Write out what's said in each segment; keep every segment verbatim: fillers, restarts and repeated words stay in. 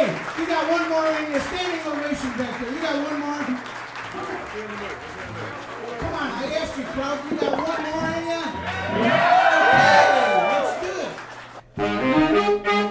You got one more in you. Standing ovation back there. You got one more? Come on, I asked you, crowd. You got one more in you? Okay, let's do it.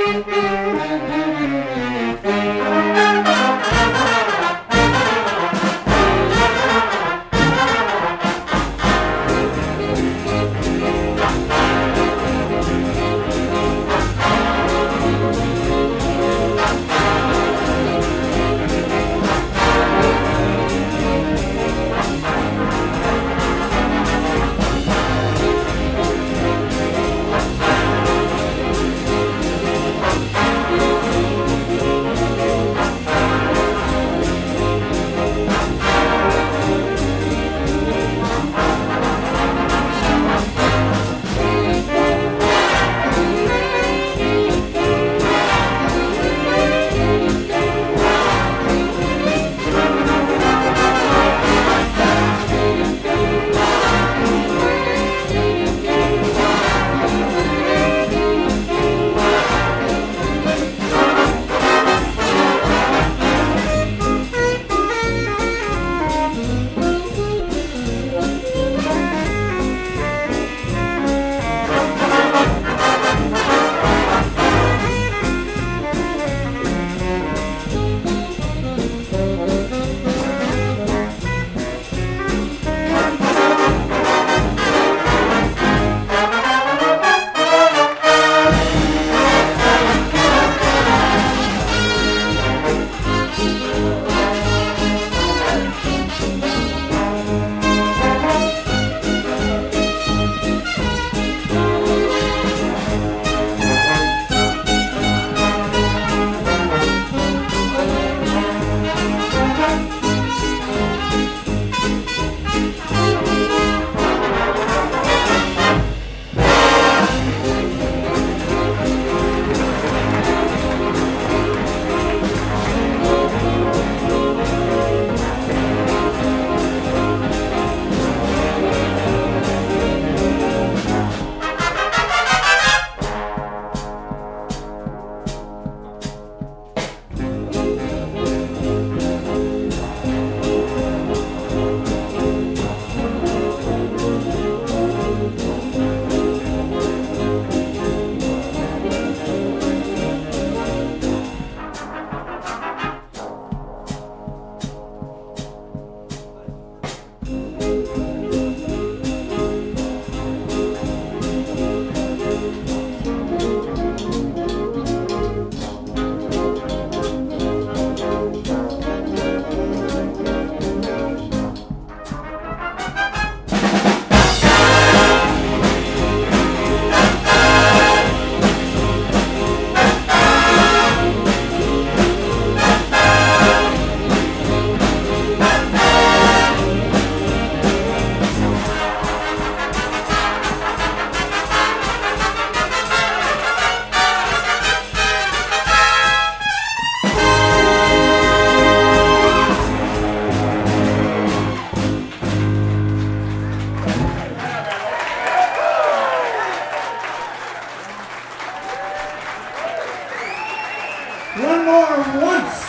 One more once.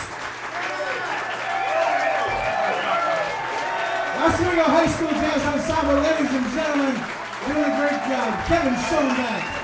Oswego High School Jazz Ensemble, ladies and gentlemen, doing a great job. Kevin Schoenbach.